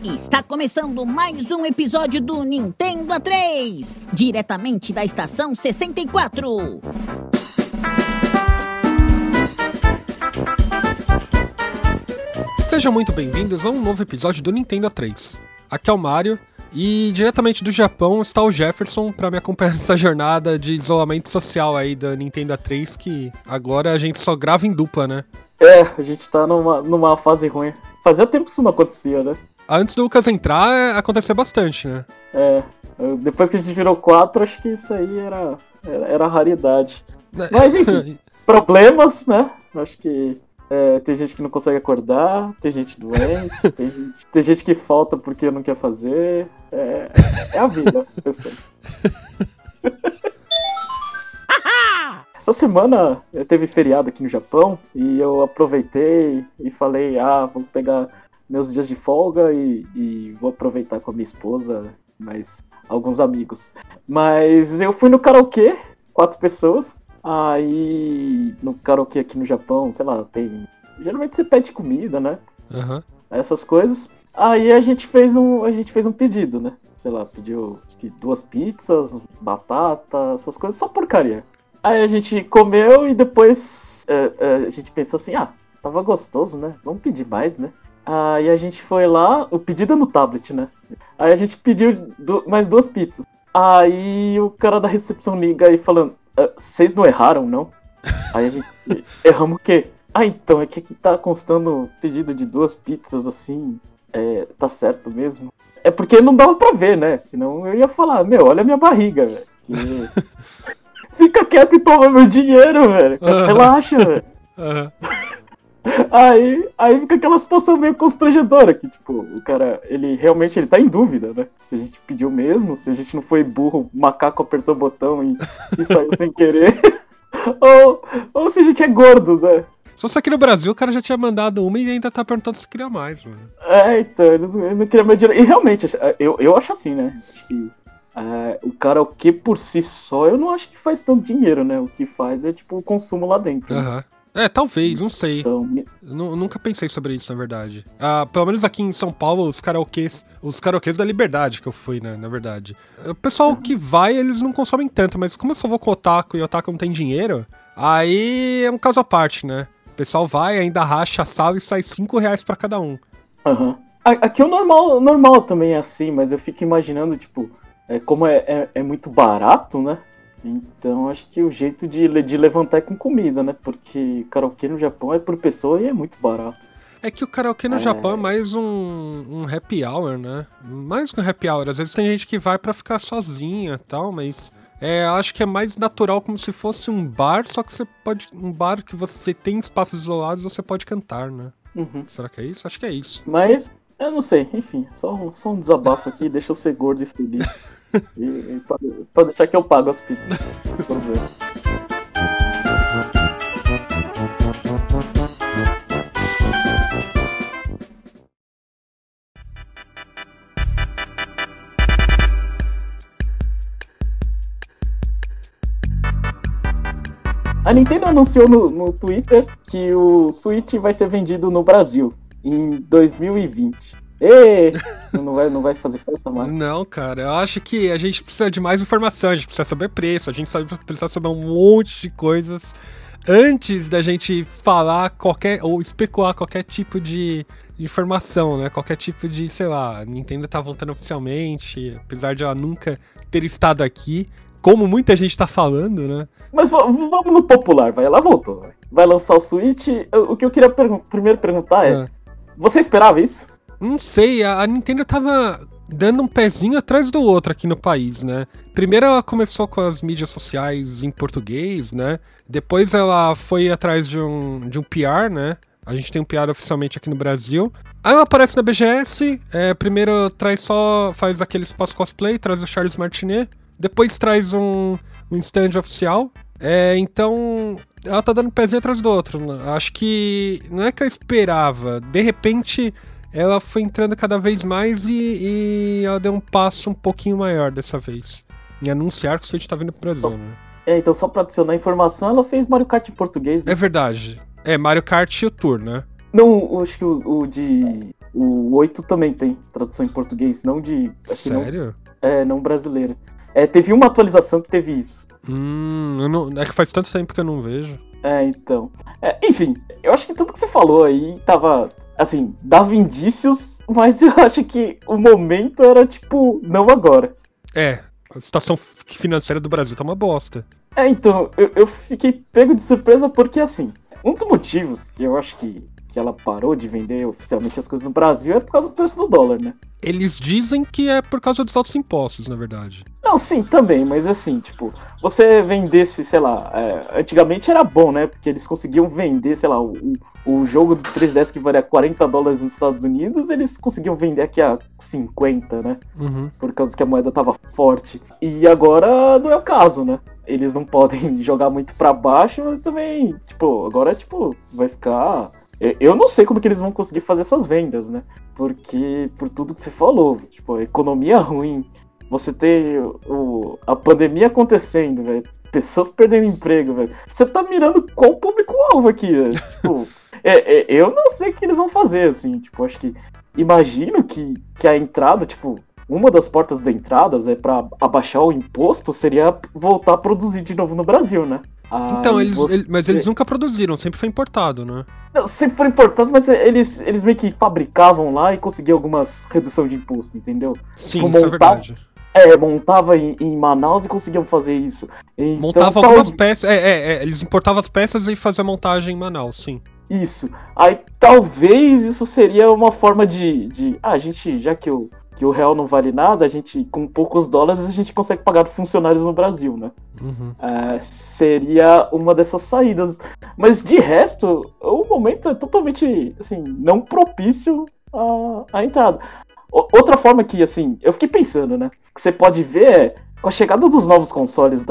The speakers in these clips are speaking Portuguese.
Está começando mais um episódio do Nintendo A3, diretamente da estação 64. Sejam muito bem-vindos a um novo episódio do Nintendo A3. Aqui é o Mario e diretamente do Japão está o Jefferson para me acompanhar nessa jornada de isolamento social aí da Nintendo A3, que agora a gente só grava em dupla, né? A gente tá numa fase ruim. Fazia tempo que isso não acontecia, né? Antes do Lucas entrar, aconteceu bastante, né? Depois que a gente virou 4, acho que isso aí era raridade. Mas enfim, problemas, né? Acho que tem gente que não consegue acordar, tem gente doente, tem gente que falta porque não quer fazer. É a vida, pessoal. Essa semana teve feriado aqui no Japão e eu aproveitei e falei, vou pegar meus dias de folga e vou aproveitar com a minha esposa, mais alguns amigos. Mas eu fui no karaokê, 4 pessoas. Aí no karaokê aqui no Japão, sei lá, geralmente você pede comida, né? Uhum. Essas coisas. Aí a gente fez um pedido, né? Sei lá, pediu acho que 2 pizzas, batata, essas coisas, só porcaria. Aí a gente comeu e depois a gente pensou assim, tava gostoso, né? Vamos pedir mais, né? Aí a gente foi lá, o pedido é no tablet, né? Aí a gente pediu mais 2 pizzas. Aí o cara da recepção liga aí falando, vocês não erraram, não? Aí a gente, erramos o quê? Então, é que aqui tá constando pedido de 2 pizzas, assim, tá certo mesmo? É porque não dava pra ver, né? Senão eu ia falar, olha a minha barriga, velho. Que... Fica quieto e toma meu dinheiro, velho. Relaxa, velho. Uhum. Aí fica aquela situação meio constrangedora, que tipo, o cara, ele realmente tá em dúvida, né? Se a gente pediu mesmo, se a gente não foi burro, macaco apertou o botão e saiu sem querer, ou se a gente é gordo, né? Se fosse aqui no Brasil, o cara já tinha mandado uma e ainda tá perguntando se queria mais, mano. Então, ele não queria meu dinheiro. E realmente, eu acho assim, né? Acho que o karaokê por si só, eu não acho que faz tanto dinheiro, né? O que faz é tipo o consumo lá dentro. Aham. Né? Talvez, não sei. Então, Nunca pensei sobre isso, na verdade. Pelo menos aqui em São Paulo, os karaokês da Liberdade que eu fui, né, na verdade. O pessoal que vai, eles não consomem tanto, mas como eu só vou com o otaku e o otaku não tem dinheiro, aí é um caso à parte, né? O pessoal vai, ainda racha a sala e sai R$5 pra cada um. Uhum. Aqui o normal também é assim, mas eu fico imaginando, tipo, como é muito barato, né? Então acho que o jeito de levantar é com comida, né? Porque karaokê no Japão é por pessoa e é muito barato. É que o karaokê no Japão é mais um happy hour, né? Mais que um happy hour. Às vezes tem gente que vai pra ficar sozinha e tal, mas acho que é mais natural, como se fosse um bar, só que um bar que você tem espaços isolados, você pode cantar, né? Uhum. Será que é isso? Acho que é isso. Mas, eu não sei, enfim, só um desabafo aqui, deixa eu ser gordo e feliz. E pode deixar que eu pago as pizzas. Vamos ver. A Nintendo anunciou no Twitter que o Switch vai ser vendido no Brasil em 2020. Não vai fazer festa mais? Não, cara, eu acho que a gente precisa de mais informação, a gente precisa saber preço, a gente precisa saber um monte de coisas antes da gente falar ou especular qualquer tipo de informação, né? Qualquer tipo de, sei lá, a Nintendo tá voltando oficialmente, apesar de ela nunca ter estado aqui, como muita gente tá falando, né? Mas vamos no popular, ela voltou. Vai lançar o Switch. O que eu queria primeiro perguntar você esperava isso? Não sei, a Nintendo tava dando um pezinho atrás do outro aqui no país, né? Primeiro ela começou com as mídias sociais em português, né? Depois ela foi atrás de um PR, né? A gente tem um PR oficialmente aqui no Brasil. Aí ela aparece na BGS, primeiro faz aquele espaço cosplay, traz o Charles Martinet. Depois traz um stand oficial. Então ela tá dando um pezinho atrás do outro, né? Acho que não é que eu esperava. De repente ela foi entrando cada vez mais e ela deu um passo um pouquinho maior dessa vez. Em anunciar que o Switch tá vindo pro Brasil, né? Então só pra adicionar informação, ela fez Mario Kart em português, né? É verdade. Mario Kart e o Tour, né? Não, acho que o de O 8 também tem tradução em português, não de... Sério? Não brasileira. Teve uma atualização que teve isso. É que faz tanto tempo que eu não vejo. Então. Enfim, eu acho que tudo que você falou aí tava... Assim, dava indícios, mas eu acho que o momento era, tipo, não agora. A situação financeira do Brasil tá uma bosta. Então, eu fiquei pego de surpresa porque, assim, um dos motivos que eu acho que ela parou de vender oficialmente as coisas no Brasil é por causa do preço do dólar, né? Eles dizem que é por causa dos altos impostos, na verdade. Não, sim, também, mas assim, tipo, você vendesse, sei lá, antigamente era bom, né? Porque eles conseguiam vender, sei lá, o jogo do 3DS que valia $40 nos Estados Unidos, eles conseguiam vender aqui a 50, né? Uhum. Por causa que a moeda tava forte. E agora não é o caso, né? Eles não podem jogar muito pra baixo, mas também, tipo, agora, tipo, vai ficar... Eu não sei como que eles vão conseguir fazer essas vendas, né? Porque, por tudo que você falou, tipo, a economia ruim, você ter a pandemia acontecendo, velho, pessoas perdendo emprego, velho. Você tá mirando qual público-alvo aqui, velho? Tipo, eu não sei o que eles vão fazer, assim, tipo, acho que... Imagino que a entrada, tipo, uma das portas da entrada é pra abaixar o imposto, seria voltar a produzir de novo no Brasil, né? Então, mas eles nunca produziram, sempre foi importado, né? Não, sempre foi importante, mas eles meio que fabricavam lá e conseguiam algumas redução de imposto, entendeu? Sim, tipo, isso é verdade. Montava em Manaus e conseguiam fazer isso. Então, montava algumas peças, eles importavam as peças e faziam a montagem em Manaus, sim. Isso. Aí talvez isso seria uma forma a gente, já que o real não vale nada, a gente, com poucos dólares, a gente consegue pagar funcionários no Brasil, né? Uhum. Seria uma dessas saídas. Mas de resto, o momento é totalmente, assim, não propício à entrada. Outra forma que, assim, eu fiquei pensando, né? Que você pode ver com a chegada dos novos consoles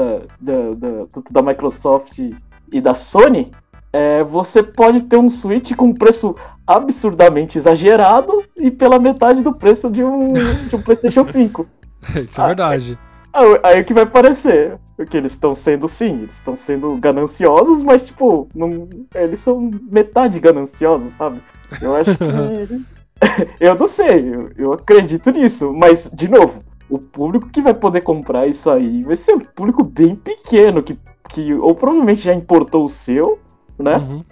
da Microsoft e da Sony, você pode ter um Switch com preço absurdamente exagerado e pela metade do preço de um PlayStation 5. Isso é verdade. Aí o que vai parecer? Porque eles estão sendo gananciosos, mas tipo, eles são metade gananciosos, sabe? Eu acho que... eu não sei, eu acredito nisso, mas, de novo, o público que vai poder comprar isso aí vai ser um público bem pequeno, que ou provavelmente já importou o seu, né? Uhum.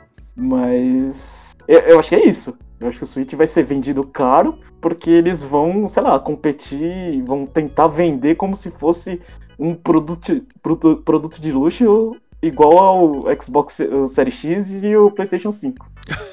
Mas... Eu acho que é isso. Eu acho que o Switch vai ser vendido caro, porque eles vão, sei lá, competir, vão tentar vender como se fosse um produto de luxo igual ao Xbox Series X e o PlayStation 5.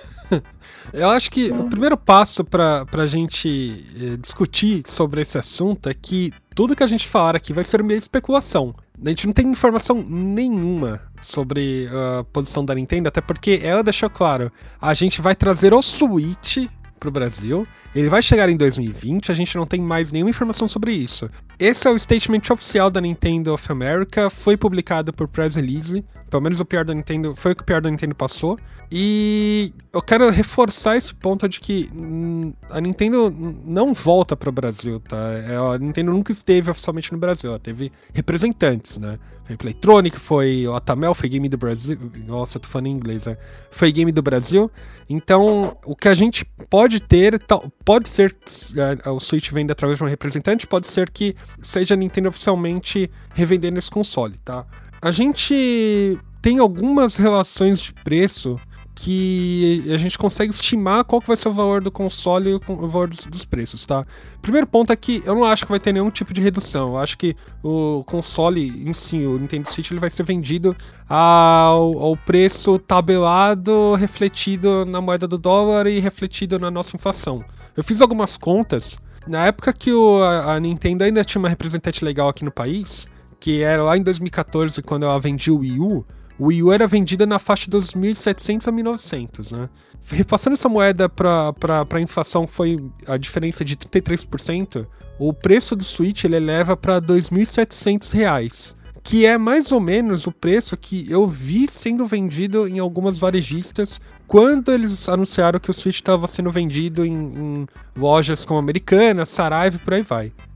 Eu acho que o primeiro passo pra gente discutir sobre esse assunto é que tudo que a gente falar aqui vai ser meio especulação. A gente não tem informação nenhuma sobre a posição da Nintendo, até porque ela deixou claro, a gente vai trazer o Switch pro Brasil, ele vai chegar em 2020, a gente não tem mais nenhuma informação sobre isso. Esse é o statement oficial da Nintendo of America, foi publicado por press release, pelo menos o PR da Nintendo, foi o que o PR da Nintendo passou, e eu quero reforçar esse ponto de que a Nintendo não volta pro Brasil, tá? A Nintendo nunca esteve oficialmente no Brasil, ela teve representantes, né? Foi Playtronic, foi o Atamel, foi Game do Brasil, nossa, tô falando em inglês, né? Foi Game do Brasil, então o que a gente pode ter, pode ser o Switch venda através de um representante, pode ser que seja a Nintendo oficialmente revendendo esse console, tá? A gente tem algumas relações de preço que a gente consegue estimar qual que vai ser o valor do console e o valor dos preços, tá? Primeiro ponto é que eu não acho que vai ter nenhum tipo de redução. Eu acho que o console em si, o Nintendo Switch, ele vai ser vendido ao preço tabelado, refletido na moeda do dólar e refletido na nossa inflação. Eu fiz algumas contas. Na época que a Nintendo ainda tinha uma representante legal aqui no país, que era lá em 2014, quando ela vendia o Wii U, o Wii U era vendida na faixa dos 1.700 a 1.900, né? Repassando essa moeda pra inflação, foi a diferença de 33%, o preço do Switch ele eleva para R$ 2.700, que é mais ou menos o preço que eu vi sendo vendido em algumas varejistas quando eles anunciaram que o Switch estava sendo vendido em lojas como Americanas, Saraiva e por aí vai.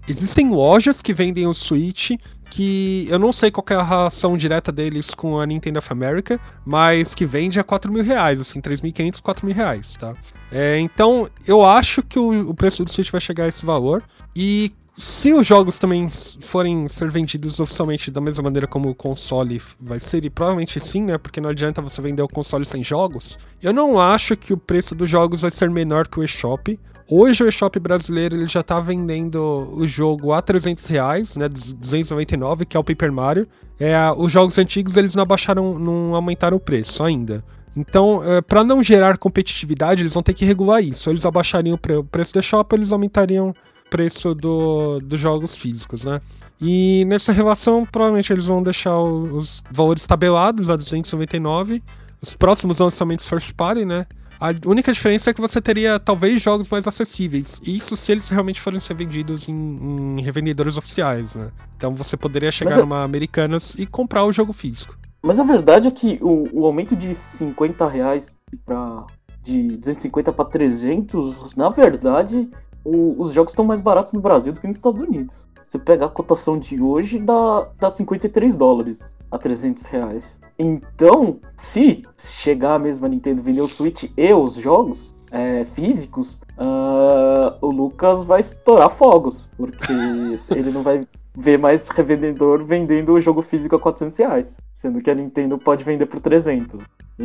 existem lojas que vendem o Switch que eu não sei qual que é a relação direta deles com a Nintendo of America, mas que vende a R$4.000, assim, R$3.500, R$4.000, tá? Então, eu acho que o preço do Switch vai chegar a esse valor, e se os jogos também forem ser vendidos oficialmente da mesma maneira como o console vai ser, e provavelmente sim, né, porque não adianta você vender o console sem jogos, eu não acho que o preço dos jogos vai ser menor que o eShop. Hoje o eShop brasileiro ele já tá vendendo o jogo a R$300, né, R$299, que é o Paper Mario. Os jogos antigos eles não aumentaram o preço ainda. Então, para não gerar competitividade, eles vão ter que regular isso. Eles abaixariam o preço do eShop, eles aumentariam o preço dos jogos físicos, né? E nessa relação, provavelmente eles vão deixar os valores tabelados a R$299. Os próximos lançamentos first party, né? A única diferença é que você teria, talvez, jogos mais acessíveis. Isso se eles realmente forem ser vendidos em revendedores oficiais, né? Então você poderia chegar numa Americanas e comprar o jogo físico. Mas a verdade é que o aumento de R$50 de 250 para 300, na verdade, os jogos estão mais baratos no Brasil do que nos Estados Unidos. Você pegar a cotação de hoje, dá $53 a R$300. Então, se chegar mesmo a Nintendo vender o Switch e os jogos físicos, o Lucas vai estourar fogos, porque ele não vai ver mais revendedor vendendo o jogo físico a R$400, sendo que a Nintendo pode vender por 300.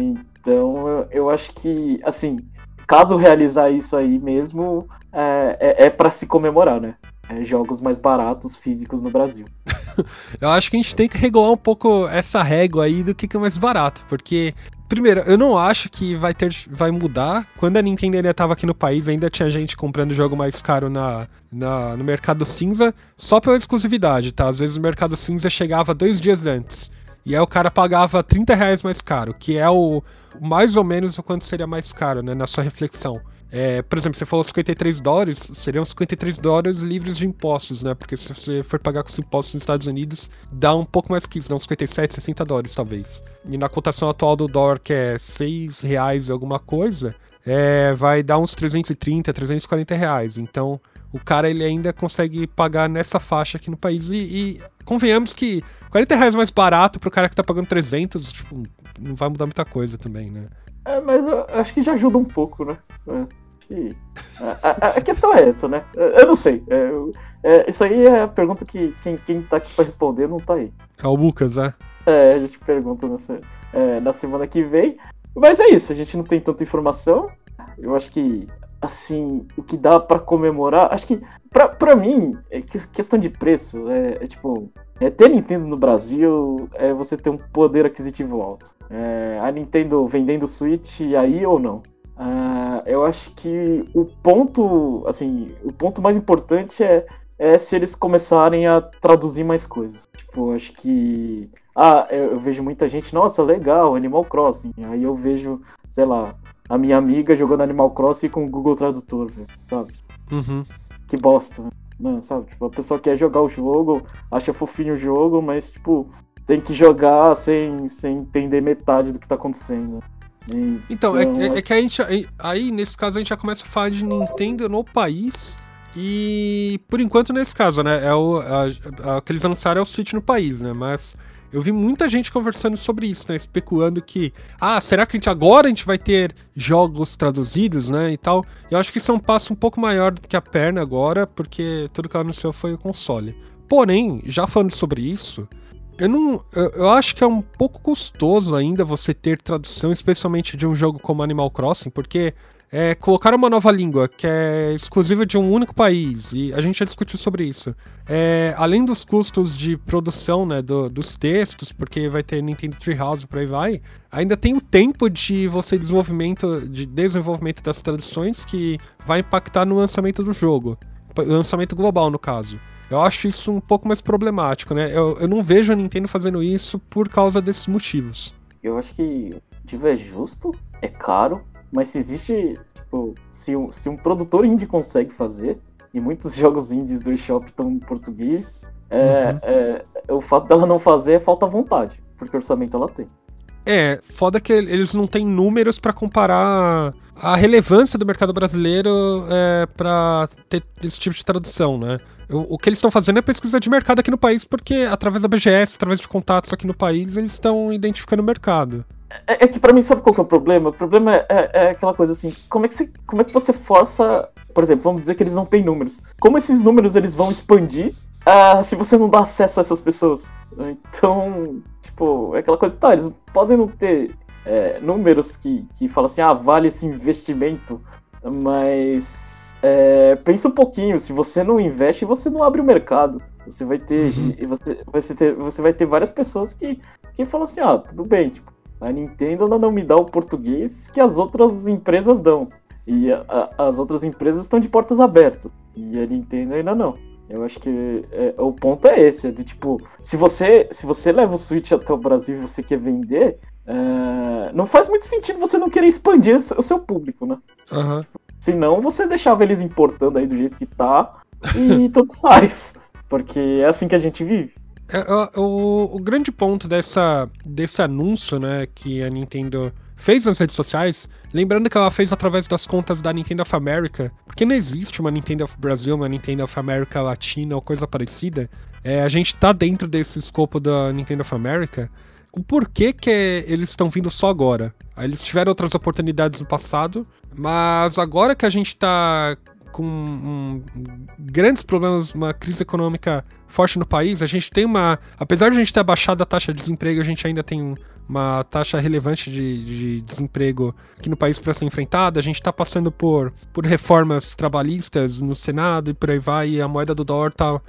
Então, eu acho que, assim, caso realizar isso aí mesmo, é para se comemorar, né? Jogos mais baratos físicos no Brasil. Eu acho que a gente tem que regular um pouco essa régua aí do que é mais barato, porque, primeiro, eu não acho que vai mudar. Quando a Nintendo ainda estava aqui no país, ainda tinha gente comprando jogo mais caro no mercado cinza, só pela exclusividade, tá? Às vezes o mercado cinza chegava 2 dias antes, e aí o cara pagava R$30 mais caro, que é mais ou menos o quanto seria mais caro, né, na sua reflexão. Por exemplo, você falou $53, seriam $53 livres de impostos, né? Porque se você for pagar com os impostos nos Estados Unidos, dá um pouco mais que isso, dá uns $57, $60 talvez. E na cotação atual do dólar, que é R$6 e alguma coisa, vai dar uns R$330, R$340. Então, o cara ele ainda consegue pagar nessa faixa aqui no país. E convenhamos que R$40 mais barato pro cara que tá pagando 300, tipo, não vai mudar muita coisa também, né? Mas eu acho que já ajuda um pouco, né? A questão é essa, né? Eu não sei. Isso aí é a pergunta que quem tá aqui pra responder não tá aí. É o Lucas, né? A gente pergunta na semana que vem. Mas é isso, a gente não tem tanta informação. Eu acho que, assim, o que dá pra comemorar... Acho que, pra mim, questão de preço, tipo... ter Nintendo no Brasil é você ter um poder aquisitivo alto. A Nintendo vendendo o Switch aí ou não? Eu acho que o ponto mais importante é se eles começarem a traduzir mais coisas. Tipo, acho que... eu vejo muita gente, nossa, legal, Animal Crossing. Aí eu vejo, sei lá, a minha amiga jogando Animal Crossing com o Google Tradutor, sabe? Uhum. Que bosta, né? Não, sabe? Tipo, a pessoa quer jogar o jogo, acha fofinho o jogo, mas, tipo, tem que jogar sem entender metade do que tá acontecendo. Então, é que a gente, aí, nesse caso, a gente já começa a falar de Nintendo no país. E, por enquanto, nesse caso, né, que eles anunciaram é o Switch no país, né, mas eu vi muita gente conversando sobre isso, né, especulando que, será que agora a gente vai ter jogos traduzidos, né, e tal. Eu acho que isso é um passo um pouco maior do que a perna agora, porque tudo que ela anunciou foi o console. Porém, já falando sobre isso, eu acho que é um pouco custoso ainda você ter tradução, especialmente de um jogo como Animal Crossing, porque colocar uma nova língua que é exclusiva de um único país, e a gente já discutiu sobre isso, além dos custos de produção, né, dos textos, porque vai ter Nintendo Treehouse e por aí vai, ainda tem o tempo de desenvolvimento das traduções que vai impactar no lançamento do jogo, lançamento global no caso. Eu acho isso um pouco mais problemático, né? Eu não vejo a Nintendo fazendo isso por causa desses motivos. Eu acho que o motivo é justo, é caro, mas se existe, tipo, se um produtor indie consegue fazer, e muitos jogos indies do eShop estão em português, o fato dela não fazer é falta vontade, porque orçamento ela tem. Foda que eles não têm números pra comparar a relevância do mercado brasileiro pra ter esse tipo de tradução, né? O que eles estão fazendo é pesquisa de mercado aqui no país, porque através da BGS, através de contatos aqui no país, eles estão identificando o mercado. É que pra mim, sabe qual que é o problema? O problema é aquela coisa assim, como é que você força... Por exemplo, vamos dizer que eles não têm números. Como esses números eles vão expandir se você não dá acesso a essas pessoas? Então, tipo, é aquela coisa, tá, eles podem não ter números que falam assim, vale esse investimento, mas pensa um pouquinho, se você não investe, você não abre o mercado. Você vai ter, você vai ter várias pessoas que falam assim, tudo bem, tipo, a Nintendo ainda não me dá o português que as outras empresas dão. E as outras empresas estão de portas abertas. E a Nintendo ainda não. Eu acho que o ponto é esse. De, tipo, se você leva o Switch até o Brasil e você quer vender, não faz muito sentido você não querer expandir o seu público, né? Uhum. Senão você deixava eles importando aí do jeito que tá e tanto faz. Porque é assim que a gente vive. O grande ponto desse anúncio, né, que a Nintendo fez nas redes sociais, lembrando que ela fez através das contas da Nintendo of America, porque não existe uma Nintendo of Brasil, uma Nintendo of America Latina ou coisa parecida, a gente tá dentro desse escopo da Nintendo of America. O porquê que eles estão vindo só agora? Eles tiveram outras oportunidades no passado, mas agora que a gente tá com grandes problemas, uma crise econômica forte no país, a gente tem apesar de a gente ter abaixado a taxa de desemprego, a gente ainda tem uma taxa relevante de desemprego aqui no país para ser enfrentada. A gente está passando por reformas trabalhistas no Senado e por aí vai, e a moeda do dólar tá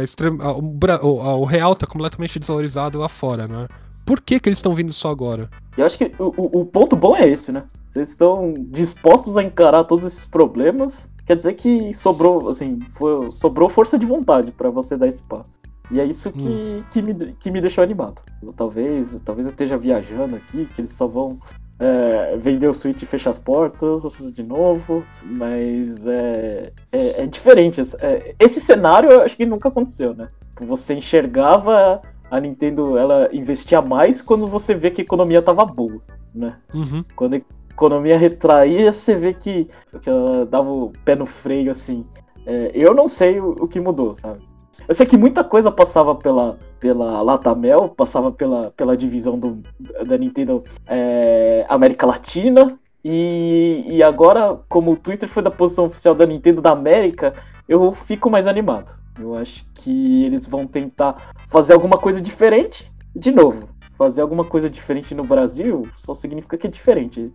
o real tá completamente desvalorizado lá fora, né? Por que eles estão vindo só agora? Eu acho que o ponto bom é esse, né? Vocês estão dispostos a encarar todos esses problemas, quer dizer que sobrou força de vontade para você dar esse passo. E é isso que me deixou animado. Talvez eu esteja viajando aqui, que eles só vão vender o Switch e fechar as portas de novo, mas é diferente. Esse cenário eu acho que nunca aconteceu, né? Você enxergava a Nintendo, ela investia mais quando você vê que a economia tava boa, né? Uhum. Quando a economia retraía, você vê que ela dava o pé no freio, assim. Eu não sei o que mudou, sabe? Eu sei que muita coisa passava pela Latamel, passava pela divisão da Nintendo América Latina, e agora, como o Twitter foi da posição oficial da Nintendo da América, eu fico mais animado. Eu acho que eles vão tentar fazer alguma coisa diferente. De novo, fazer alguma coisa diferente no Brasil só significa que é diferente.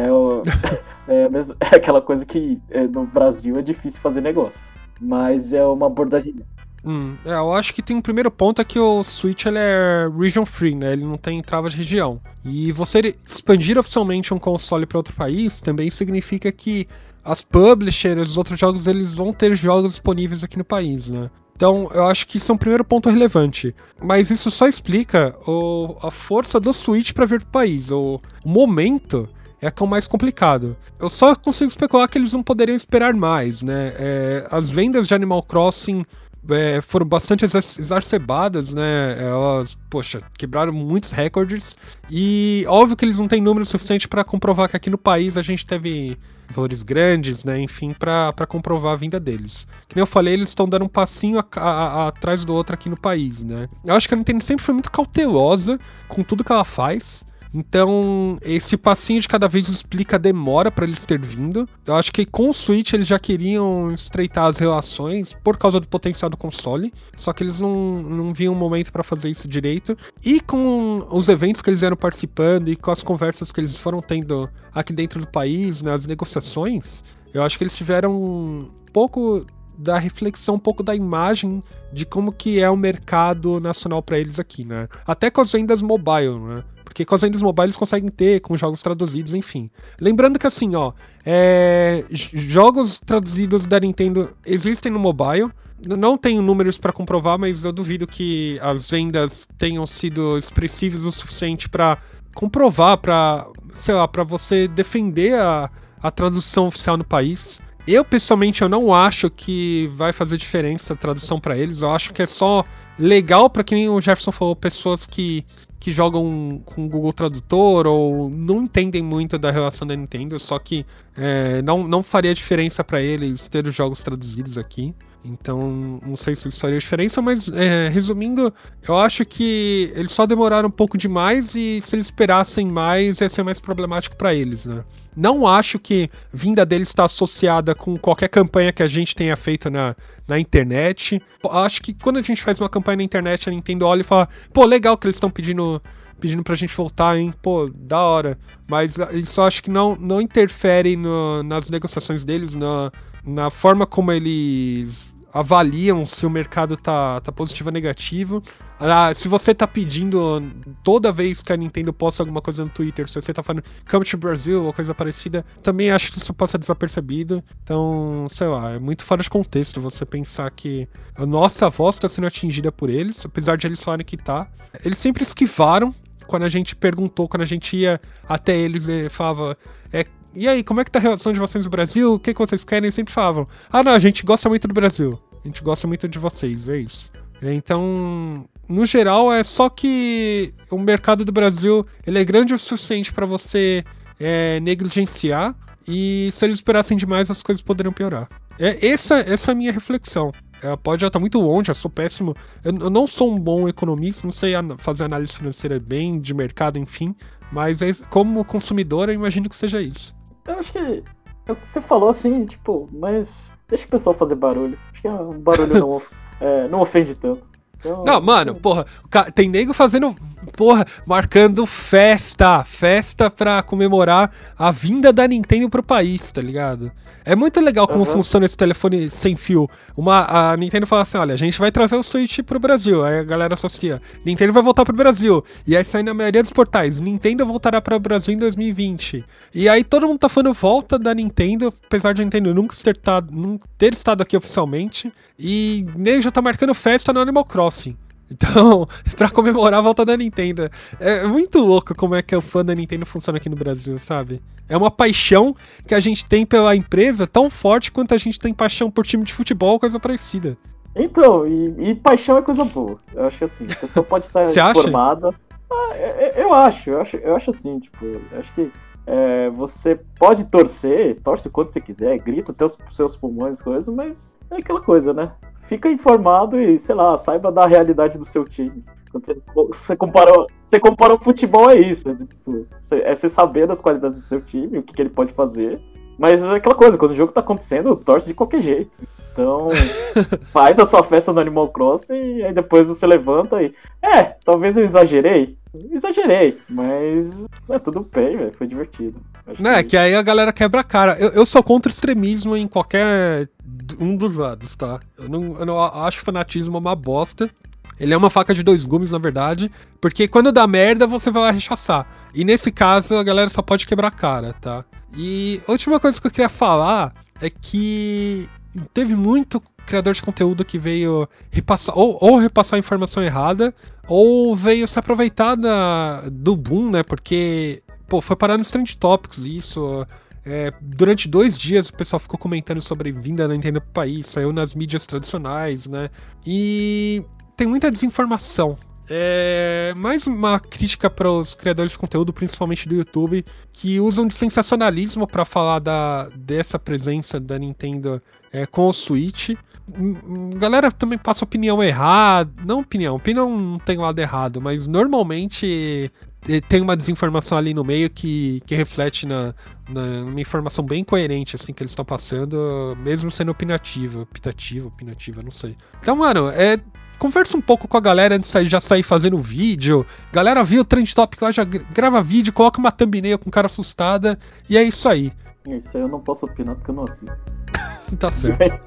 É aquela coisa que no Brasil é difícil fazer negócio. Mas é uma abordagem... eu acho que tem um primeiro ponto, é que o Switch ele é region free, né? Ele não tem trava de região. E você expandir oficialmente um console para outro país também significa que as publishers, os outros jogos, eles vão ter jogos disponíveis aqui no país, né? Então, eu acho que isso é um primeiro ponto relevante. Mas isso só explica a força do Switch para vir pro país. O momento é que é o mais complicado. Eu só consigo especular que eles não poderiam esperar mais, né? As vendas de Animal Crossing foram bastante exacerbadas, né? Elas, quebraram muitos recordes. E óbvio que eles não têm número suficiente para comprovar que aqui no país a gente teve valores grandes, né? Enfim, para comprovar a vinda deles. Que nem eu falei, eles estão dando um passinho atrás do outro aqui no país, né? Eu acho que a Nintendo sempre foi muito cautelosa com tudo que ela faz. Então, esse passinho de cada vez explica a demora para eles ter vindo. Eu acho que com o Switch eles já queriam estreitar as relações por causa do potencial do console, só que eles não viam um momento para fazer isso direito. E com os eventos que eles vieram participando e com as conversas que eles foram tendo aqui dentro do país, né, as negociações, eu acho que eles tiveram um pouco da reflexão, um pouco da imagem de como que é o mercado nacional para eles aqui, né? Até com as vendas mobile, né? Porque com as vendas mobile eles conseguem ter, com jogos traduzidos, enfim. Lembrando que assim, jogos traduzidos da Nintendo existem no mobile. Não tenho números para comprovar, mas eu duvido que as vendas tenham sido expressivas o suficiente para comprovar, para você defender a tradução oficial no país. Eu, pessoalmente, eu não acho que vai fazer diferença a tradução pra eles. Eu acho que é só legal pra, que nem o Jefferson falou, pessoas que jogam com o Google Tradutor ou não entendem muito da relação da Nintendo, só que não faria diferença pra eles ter os jogos traduzidos aqui. Então, não sei se isso faria diferença, mas resumindo, eu acho que eles só demoraram um pouco demais e se eles esperassem mais, ia ser mais problemático pra eles, né? Não acho que a vinda deles está associada com qualquer campanha que a gente tenha feito na internet. Acho que quando a gente faz uma campanha na internet, a Nintendo olha e fala, pô, legal que eles estão pedindo pra gente voltar, hein? Pô, da hora. Mas isso eu acho que não interfere nas negociações deles, na forma como eles avaliam se o mercado tá positivo ou negativo. Se você tá pedindo toda vez que a Nintendo posta alguma coisa no Twitter, se você tá falando Come to Brazil ou coisa parecida, também acho que isso passa desapercebido. Então, sei lá, é muito fora de contexto você pensar que a nossa voz tá sendo atingida por eles, apesar de eles falarem que tá. Eles sempre esquivaram quando a gente perguntou, quando a gente ia até eles e falava... E aí, como é que tá a relação de vocês no Brasil? O que vocês querem? Eles sempre falavam, não, a gente gosta muito do Brasil. A gente gosta muito de vocês, é isso. Então, no geral, é só que o mercado do Brasil ele é grande o suficiente para você negligenciar, e se eles esperassem demais, as coisas poderiam piorar. Essa é a minha reflexão. Pode já estar muito longe, eu sou péssimo. Eu não sou um bom economista, não sei fazer análise financeira bem, de mercado, enfim. Mas como consumidor, eu imagino que seja isso. Eu acho que é o que você falou assim, tipo, mas deixa o pessoal fazer barulho. Acho que um barulho não ofende tanto. Então, não, mano, porra, tem nego fazendo, marcando festa pra comemorar a vinda da Nintendo pro país, tá ligado? É muito legal como funciona esse telefone sem fio. A Nintendo fala assim, olha, a gente vai trazer o Switch pro Brasil. Aí a galera associa, Nintendo vai voltar pro Brasil. E aí sai na maioria dos portais, Nintendo voltará pro Brasil em 2020. E aí todo mundo tá falando volta da Nintendo, apesar de a Nintendo nunca ter estado aqui oficialmente. E nego já tá marcando festa no Animal Crossing. Então, pra comemorar a volta da Nintendo. É muito louco como é que o fã da Nintendo funciona aqui no Brasil, sabe? É uma paixão que a gente tem pela empresa tão forte quanto a gente tem paixão por time de futebol ou coisa parecida. Então, e paixão é coisa boa. Eu acho que assim, a pessoa pode estar informada. Eu acho assim, tipo, eu acho que você pode torce o quanto você quiser, grita até os seus pulmões, coisas, mas é aquela coisa, né? Fica informado e, sei lá, saiba da realidade do seu time. Quando você compara o futebol, é isso. É você saber das qualidades do seu time, o que ele pode fazer. Mas é aquela coisa, quando o jogo tá acontecendo, torce de qualquer jeito. Então, faz a sua festa no Animal Crossing e aí depois você levanta e... talvez eu exagerei, mas tudo bem, velho, foi divertido. Que aí a galera quebra a cara. Eu sou contra o extremismo em qualquer um dos lados, tá? Eu não acho fanatismo uma bosta. Ele é uma faca de dois gumes, na verdade, porque quando dá merda, você vai lá rechaçar. E nesse caso, a galera só pode quebrar a cara, tá? E a última coisa que eu queria falar é que teve muito criador de conteúdo que veio repassar, ou repassar a informação errada, ou veio se aproveitar do boom, né? Porque, foi parar nos Trend Topics isso. Durante 2 dias o pessoal ficou comentando sobre a vinda da Nintendo pro país, saiu nas mídias tradicionais, né? E tem muita desinformação. Mais uma crítica para os criadores de conteúdo, principalmente do YouTube, que usam de sensacionalismo para falar dessa presença da Nintendo com o Switch. Galera também passa opinião errada. Opinião não tem lado errado, mas normalmente tem uma desinformação ali no meio que reflete numa informação bem coerente assim que eles estão passando, mesmo sendo opinativa, não sei. Então, mano, conversa um pouco com a galera antes de já sair fazendo vídeo. Galera viu o Trend Topic lá, já grava vídeo, coloca uma thumbnail com cara assustada, e é isso aí. Isso aí eu não posso opinar porque eu não assisto. Tá certo.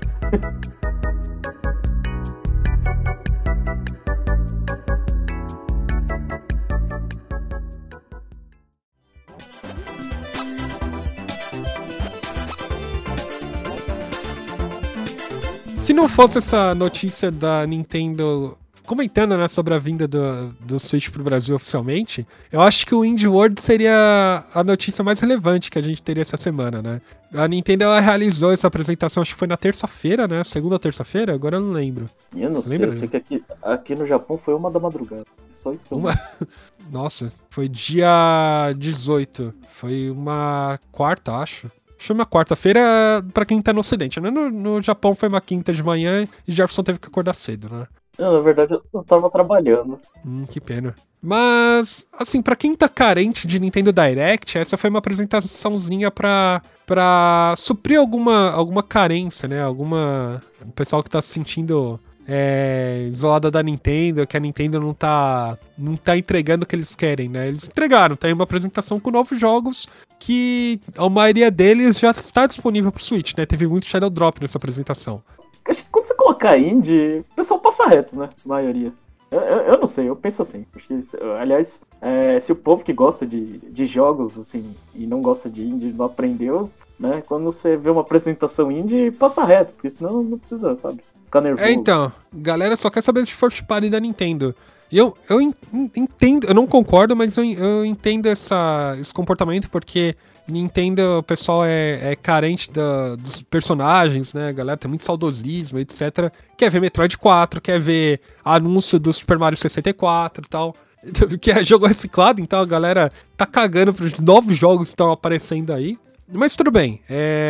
Se não fosse essa notícia da Nintendo comentando, né, sobre a vinda do Switch pro Brasil oficialmente, eu acho que o Indie World seria a notícia mais relevante que a gente teria essa semana, né? A Nintendo, ela realizou essa apresentação, acho que foi na terça-feira, né? Segunda ou terça-feira? Agora eu não lembro. Eu não sei, eu sei que aqui no Japão foi 1 da madrugada. Só isso que eu Nossa, foi dia 18. Foi uma quarta, acho. Foi uma quarta-feira pra quem tá no ocidente, né? No Japão foi uma quinta de manhã e Jefferson teve que acordar cedo, né? Não, na verdade eu tava trabalhando. Que pena. Mas, assim, pra quem tá carente de Nintendo Direct, essa foi uma apresentaçãozinha pra suprir alguma carência, né? O pessoal que tá se sentindo isolada da Nintendo, que a Nintendo não tá entregando o que eles querem, né? Eles entregaram, tá aí uma apresentação com novos jogos que a maioria deles já está disponível pro Switch, né? Teve muito Shadow Drop nessa apresentação. Acho que quando você colocar indie, o pessoal passa reto, né? A maioria. Eu não sei, eu penso assim. Porque, aliás, se o povo que gosta de jogos, assim, e não gosta de indie, não aprendeu, né? Quando você vê uma apresentação indie, passa reto, porque senão não precisa, sabe? Ficar nervoso. Então, galera só quer saber de first party da Nintendo. E eu entendo, eu não concordo, mas eu entendo esse comportamento, porque Nintendo, o pessoal é carente dos personagens, né? A galera tem muito saudosismo, etc. Quer ver Metroid 4, quer ver anúncio do Super Mario 64 e tal. Que é jogo reciclado, então a galera tá cagando pros novos jogos que estão aparecendo aí. Mas tudo bem,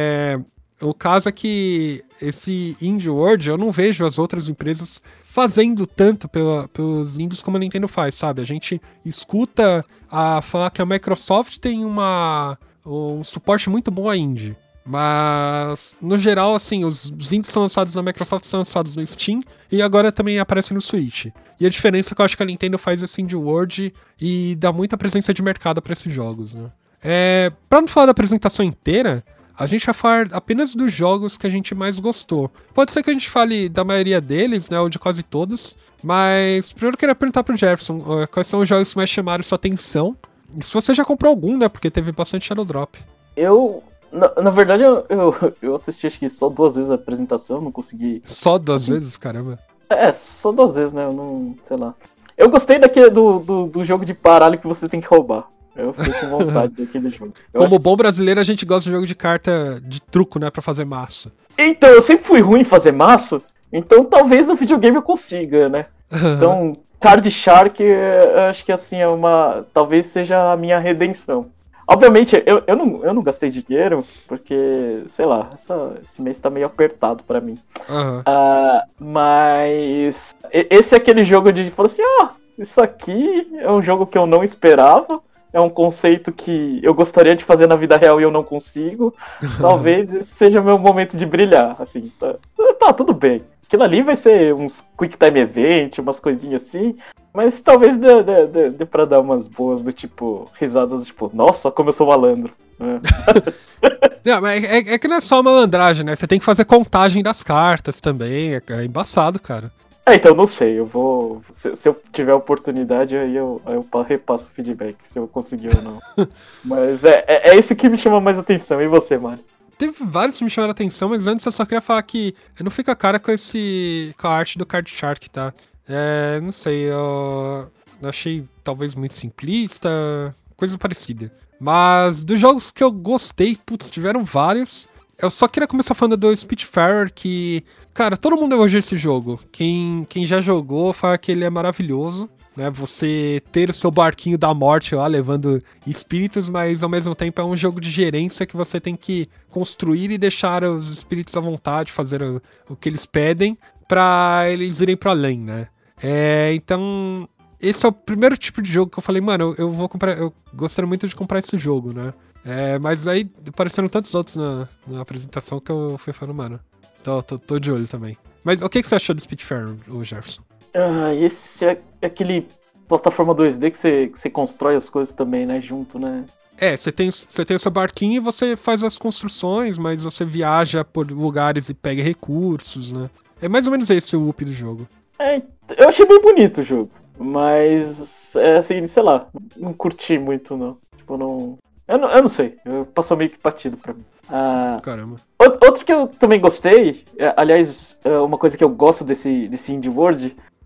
o caso é que esse Indie World, eu não vejo as outras empresas fazendo tanto pelos indies como a Nintendo faz, sabe? A gente escuta falar que a Microsoft tem um suporte muito bom a indie. Mas, no geral, assim, os indies são lançados na Microsoft, são lançados no Steam e agora também aparecem no Switch. E a diferença é que eu acho que a Nintendo faz esse Indie World e dá muita presença de mercado para esses jogos, né? Pra não falar da apresentação inteira, a gente vai falar apenas dos jogos que a gente mais gostou. Pode ser que a gente fale da maioria deles, né, ou de quase todos, mas primeiro eu queria perguntar pro Jefferson quais são os jogos que mais chamaram sua atenção. E se você já comprou algum, né, porque teve bastante Shadow Drop. Na verdade, eu assisti acho que só 2 vezes a apresentação, não consegui... Só 2 vezes? Caramba. Só 2 vezes, né, eu não... sei lá. Eu gostei do jogo de baralho que você tem que roubar. Eu fiquei com vontade daquele jogo. Como bom brasileiro, a gente gosta de jogo de carta de truco, né? Pra fazer maço. Então, eu sempre fui ruim em fazer maço, então talvez no videogame eu consiga, né? Então, Card Shark, acho que assim, talvez seja a minha redenção. Obviamente, eu não gastei dinheiro, porque, sei lá, esse mês tá meio apertado pra mim. Mas esse é aquele jogo de falar assim, isso aqui é um jogo que eu não esperava. É um conceito que eu gostaria de fazer na vida real e eu não consigo. Talvez esse seja o meu momento de brilhar, assim. Tá, tudo bem. Aquilo ali vai ser uns Quick Time Event, umas coisinhas assim. Mas talvez dê pra dar umas boas do tipo, risadas tipo, nossa, como eu sou malandro. Não, mas é que não é só malandragem, né? Você tem que fazer contagem das cartas também. É embaçado, cara. Então, não sei, eu vou... Se eu tiver oportunidade, aí eu repasso o feedback, se eu conseguir ou não. Mas é isso que me chama mais atenção. E você, Mário? Teve vários que me chamaram atenção, mas antes eu só queria falar que eu não fico a cara com a arte do Card Shark, tá? Não sei, eu achei talvez muito simplista, coisa parecida. Mas dos jogos que eu gostei, putz, tiveram vários. Eu só queria começar falando do Spitfire, que... Cara, todo mundo elogia esse jogo. Quem já jogou fala que ele é maravilhoso, né? Você ter o seu barquinho da morte lá, levando espíritos, mas ao mesmo tempo é um jogo de gerência que você tem que construir e deixar os espíritos à vontade, fazer o que eles pedem, pra eles irem pra além, né? Então... Esse é o primeiro tipo de jogo que eu falei, mano, eu vou comprar... Eu gostaria muito de comprar esse jogo, né? Mas aí apareceram tantos outros na apresentação que eu fui falando, mano, tô de olho também. Mas o que você achou do Spitfire, o Jefferson? Esse é aquele plataforma 2D que você constrói as coisas também, né, junto, né? Você tem o seu barquinho e você faz as construções, mas você viaja por lugares e pega recursos, né? É mais ou menos esse o loop do jogo. Eu achei bem bonito o jogo, mas, assim, sei lá, não curti muito, não. Tipo, não... Eu não sei, passou meio que batido pra mim. Caramba. Outro que eu também gostei, aliás, uma coisa que eu gosto desse Indie World,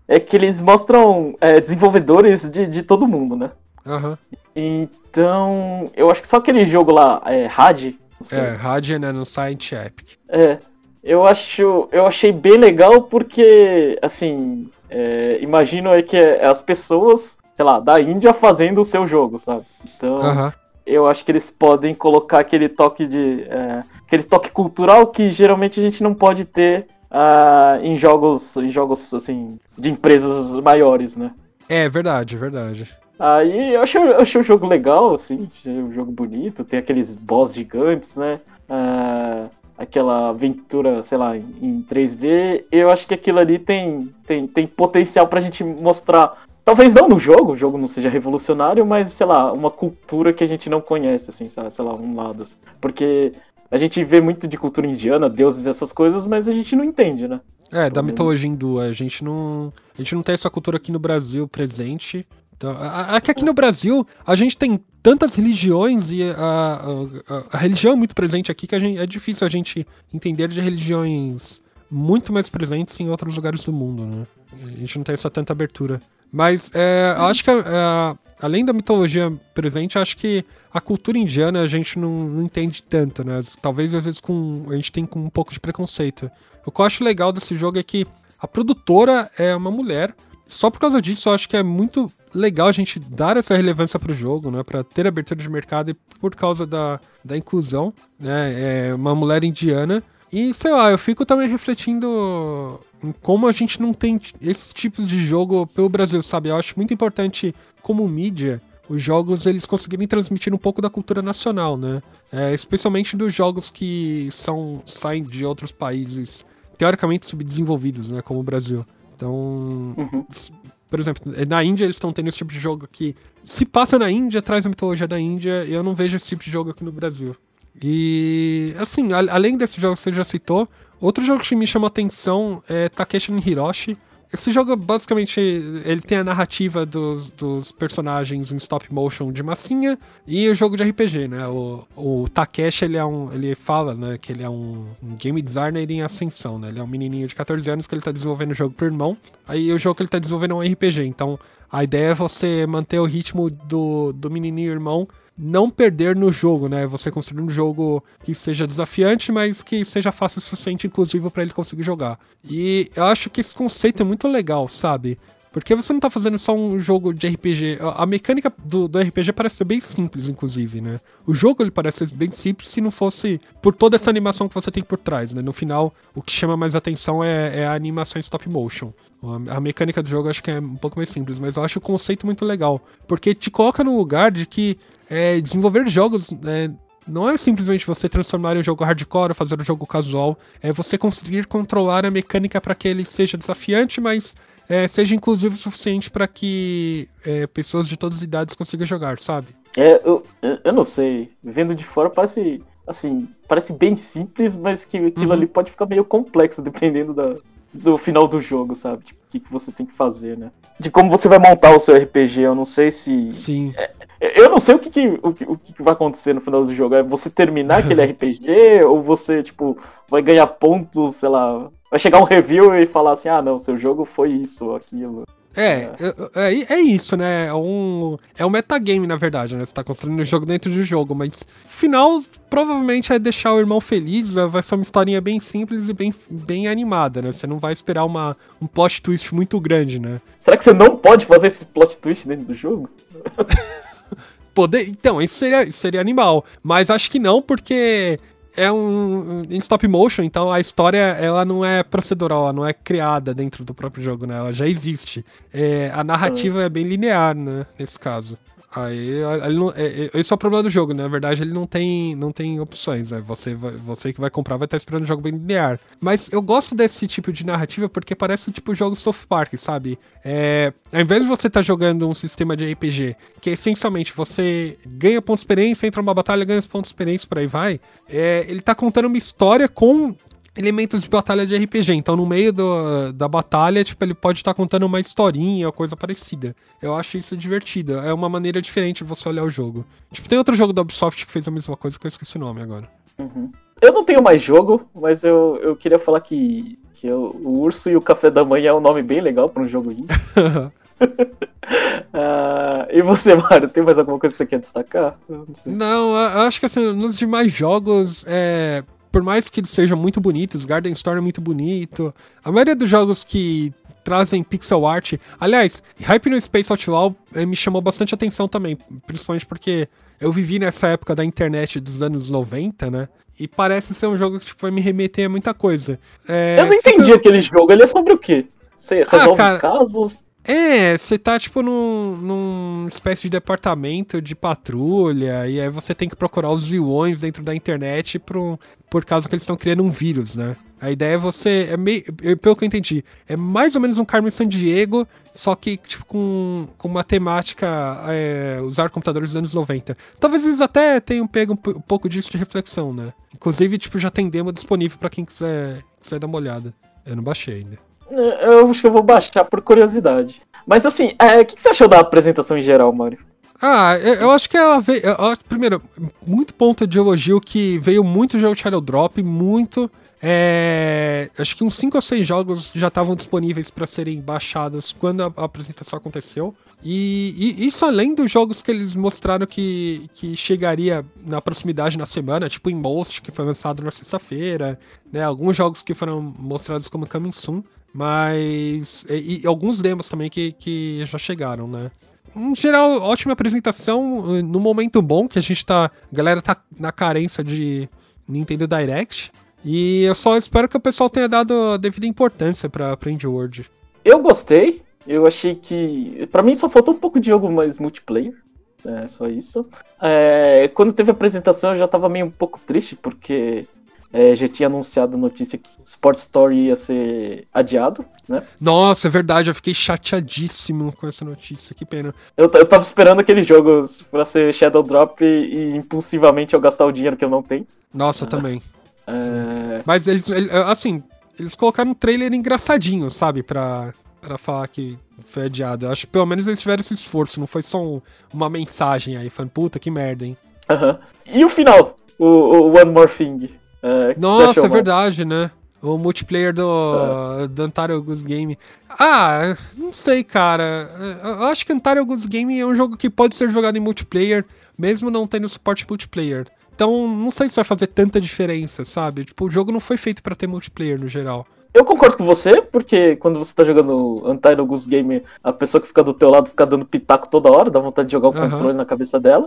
é que eles mostram desenvolvedores de todo mundo, né? Aham. Então, eu acho que só aquele jogo lá, RAD. RAD and Science Epic. Eu achei bem legal porque, assim, imagino aí que as pessoas, sei lá, da Índia fazendo o seu jogo, sabe? Então, eu acho que eles podem colocar aquele toque cultural que geralmente a gente não pode ter em jogos assim, de empresas maiores, né? É verdade, é verdade. Aí eu achei o jogo legal, assim, achei um jogo bonito, tem aqueles boss gigantes, né? Aquela aventura, sei lá, em 3D. Eu acho que aquilo ali tem potencial pra gente mostrar. Talvez não no jogo, o jogo não seja revolucionário, mas, sei lá, uma cultura que a gente não conhece, assim, sabe? Sei lá, um lado. Assim. Porque a gente vê muito de cultura indiana, deuses e essas coisas, mas a gente não entende, né? Da mitologia hindu, a gente não tem essa cultura aqui no Brasil presente. Então, aqui no Brasil, a gente tem tantas religiões e a religião é muito presente aqui que é difícil a gente entender de religiões muito mais presentes em outros lugares do mundo, né? A gente não tem essa tanta abertura. Mas eu acho que, além da mitologia presente, acho que a cultura indiana a gente não entende tanto, né? Talvez às vezes a gente tem com um pouco de preconceito. O que eu acho legal desse jogo é que a produtora é uma mulher. Só por causa disso, eu acho que é muito legal a gente dar essa relevância pro jogo, né? Pra ter abertura de mercado e por causa da inclusão, né? É uma mulher indiana. E, sei lá, eu fico também refletindo em como a gente não tem esse tipo de jogo pelo Brasil, sabe? Eu acho muito importante, como mídia, os jogos eles conseguirem transmitir um pouco da cultura nacional, né? Especialmente dos jogos que saem de outros países teoricamente subdesenvolvidos, né? Como o Brasil. Então, por exemplo, na Índia eles estão tendo esse tipo de jogo que se passa na Índia, traz a mitologia da Índia, e eu não vejo esse tipo de jogo aqui no Brasil. E, assim, além desse jogo que você já citou, outro jogo que me chamou a atenção é Takeshi no Hiroshi. Esse jogo, basicamente, ele tem a narrativa dos personagens em stop motion de massinha e o jogo de RPG, né? O Takeshi, ele fala, né, que ele é um game designer em ascensão, né? Ele é um menininho de 14 anos que ele tá desenvolvendo o jogo pro irmão. Aí o jogo que ele tá desenvolvendo é um RPG, então a ideia é você manter o ritmo do menininho irmão, não perder no jogo, né? Você construir um jogo que seja desafiante, mas que seja fácil o suficiente, inclusive, pra ele conseguir jogar. E eu acho que esse conceito é muito legal, sabe? Porque você não tá fazendo só um jogo de RPG. A mecânica do RPG parece ser bem simples, inclusive, né? O jogo ele parece ser bem simples se não fosse por toda essa animação que você tem por trás, né? No final, o que chama mais atenção é a animação em stop motion. A mecânica do jogo eu acho que é um pouco mais simples, mas eu acho o conceito muito legal. Porque te coloca no lugar de que desenvolver jogos não é simplesmente você transformar um jogo hardcore ou fazer um jogo casual. É você conseguir controlar a mecânica para que ele seja desafiante, mas seja inclusivo o suficiente para que pessoas de todas as idades consigam jogar, sabe? Eu não sei. Vendo de fora parece bem simples, mas que aquilo ali pode ficar meio complexo dependendo do final do jogo, sabe? Tipo, o que você tem que fazer, né? De como você vai montar o seu RPG, eu não sei se... Sim. Eu não sei o que vai acontecer no final do jogo. É você terminar aquele RPG ou você, tipo, vai ganhar pontos, sei lá... Vai chegar um review e falar assim, não, seu jogo foi isso ou aquilo. É isso, né? É um metagame, na verdade, né? Você tá construindo o jogo dentro do jogo, mas o final provavelmente é deixar o irmão feliz, vai ser uma historinha bem simples e bem animada, né? Você não vai esperar um plot twist muito grande, né? Será que você não pode fazer esse plot twist dentro do jogo? Então, isso seria animal, mas acho que não, porque... é em stop motion, então a história ela não é procedural, ela não é criada dentro do próprio jogo, né? Ela já existe. A narrativa é bem linear, né? Nesse caso. Aí, esse é o problema do jogo, né? Na verdade, ele não tem opções, né? Você que vai comprar vai estar esperando um jogo bem linear. Mas eu gosto desse tipo de narrativa porque parece tipo o jogo South Park, sabe? Ao invés de você estar jogando um sistema de RPG, que essencialmente você ganha pontos de experiência, entra numa batalha, ganha os pontos de experiência, por aí vai, ele tá contando uma história com elementos de batalha de RPG, então no meio da batalha, tipo, ele pode estar contando uma historinha ou coisa parecida. Eu acho isso divertido, é uma maneira diferente de você olhar o jogo. Tipo, tem outro jogo da Ubisoft que fez a mesma coisa, que eu esqueci o nome agora. Eu não tenho mais jogo, mas eu queria falar que que o Urso e o Café da Manhã é um nome bem legal pra um jogo indie. E você, Mário, tem mais alguma coisa que você quer destacar? Não, eu acho que assim, nos demais jogos, por mais que eles sejam muito bonitos, Garden Storm é muito bonito, a maioria dos jogos que trazem pixel art, aliás, Hype Space Outlaw me chamou bastante atenção também, principalmente porque eu vivi nessa época da internet dos anos 90, né? E parece ser um jogo que tipo, vai me remeter a muita coisa. Eu não entendi aquele jogo, ele é sobre o quê? Você resolve casos? Você tá, tipo, num espécie de departamento de patrulha, e aí você tem que procurar os vilões dentro da internet por causa que eles estão criando um vírus, né? A ideia é você, pelo que eu entendi, é mais ou menos um Carmen Sandiego, só que, tipo, com uma temática, usar computadores dos anos 90. Talvez eles até tenham pego um pouco disso de reflexão, né? Inclusive, tipo, já tem demo disponível pra quem quiser dar uma olhada. Eu não baixei ainda. Eu acho que eu vou baixar por curiosidade. Mas assim, o que você achou da apresentação em geral, Mário? Eu acho que ela veio... Primeiro, muito ponto de elogio que veio muito jogo de Shadow Drop, muito... acho que uns 5 ou 6 jogos já estavam disponíveis para serem baixados quando a apresentação aconteceu. E isso além dos jogos que eles mostraram que chegaria na proximidade na semana, tipo Inmost, que foi lançado na sexta-feira, né? Alguns jogos que foram mostrados como Coming Soon, mas... E alguns demos também que já chegaram, né? Em geral, ótima apresentação, num momento bom, que a galera tá na carência de Nintendo Direct. E eu só espero que o pessoal tenha dado a devida importância pra Indie World. Eu gostei, eu achei que... Pra mim só faltou um pouco de jogo mais multiplayer, só isso. Quando teve a apresentação eu já tava meio um pouco triste, porque... já tinha anunciado a notícia que o Sport Story ia ser adiado, né? Nossa, é verdade, eu fiquei chateadíssimo com essa notícia, que pena. Eu tava esperando aquele jogo pra ser Shadow Drop e impulsivamente eu gastar o dinheiro que eu não tenho. Nossa, também. Mas eles colocaram um trailer engraçadinho, sabe? Pra falar que foi adiado. Eu acho que pelo menos eles tiveram esse esforço, não foi só uma mensagem aí, falando, puta, que merda, hein? E o final? O One More Thing? Nossa, é verdade, né? O multiplayer do Ontario Goose Game. Não sei, cara. Eu acho que Ontario Goose Game é um jogo que pode ser jogado em multiplayer, mesmo não tendo suporte multiplayer. Então, não sei se vai fazer tanta diferença, sabe? Tipo, o jogo não foi feito pra ter multiplayer no geral. Eu concordo com você, porque quando você tá jogando Untitled Goose Game, a pessoa que fica do teu lado fica dando pitaco toda hora, dá vontade de jogar o controle na cabeça dela.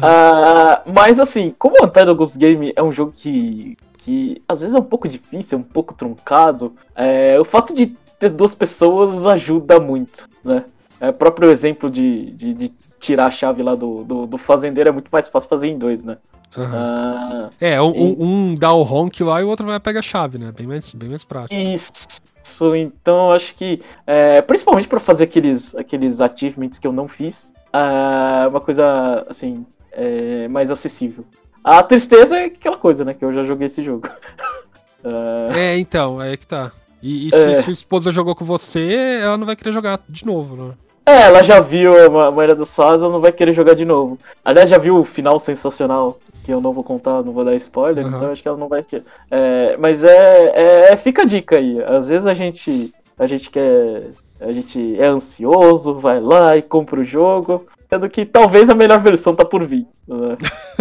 Mas assim, como o Untitled Goose Game é um jogo que às vezes é um pouco difícil, um pouco truncado, o fato de ter duas pessoas ajuda muito, né? O próprio exemplo de tirar a chave lá do fazendeiro é muito mais fácil fazer em dois, né? Um dá o honk lá e o outro vai pegar a chave, né? Bem mais prático. Isso, então eu acho que principalmente pra fazer aqueles achievements que eu não fiz, uma coisa assim, mais acessível. A tristeza é aquela coisa, né? Que eu já joguei esse jogo. Então, é que tá. E se sua esposa jogou com você, ela não vai querer jogar de novo, né? Ela já viu a maioria das fases, ela não vai querer jogar de novo. Aliás, já viu o final sensacional, que eu não vou contar, não vou dar spoiler, então acho que ela não vai querer. Mas fica a dica aí. Às vezes a gente é ansioso, vai lá e compra o jogo, sendo que talvez a melhor versão tá por vir. Né?